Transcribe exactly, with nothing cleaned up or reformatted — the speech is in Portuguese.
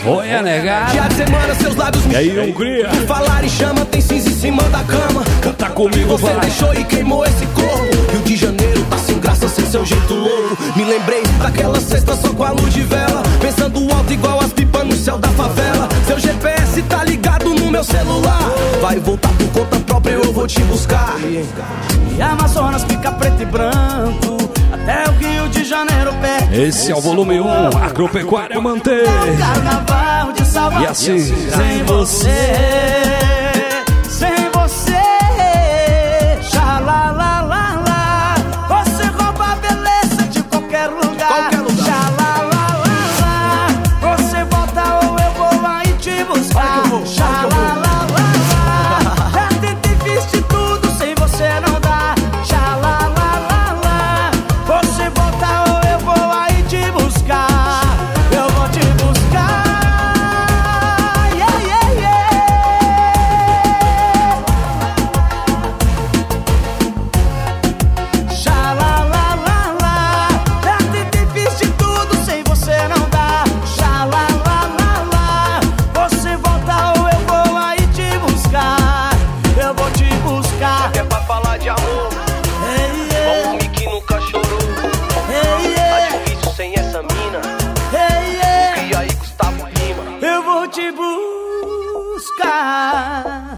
Foi a negada. Dia de semana seus lábios me E aí, Hungria? por falar em chama, tem cinza em cima da cama. Canta comigo, Você vai. deixou e queimou esse corpo. Rio de Janeiro tá sem graça, sem seu jeito louco. Me lembrei daquela sexta só com a luz de vela, pensando alto igual as pipas no céu da favela. Seu G P S tá ligado no meu celular. Vai voltar por conta própria, eu vou te buscar. E Amazonas fica preto e branco, até o Rio de Janeiro perde. Esse é o volume um, Agropecuária mantém. Carnaval de Salvador. E assim, sem você, sem você, xalalalala. Você rouba a beleza de qualquer lugar, Qualquer lugar. xalalalala. Você volta ou eu vou aí te buscar, xalalalala. Já tentei, fiz de tudo, sem você não dá, xalalalala. Você volta ou eu vou aí te buscar, eu vou te buscar. Yeah, yeah, yeah. Xalalalala. Já tentei, fiz de tudo, sem você não dá, xalalalala. Você volta ou eu vou aí te buscar, eu vou te buscar. É pra falar de amor, Hey, com yeah. um homem que nunca chorou. Hey, Tá yeah. difícil sem essa mina. Hey, yeah. E aí, Gustavo Lima? Eu vou te buscar.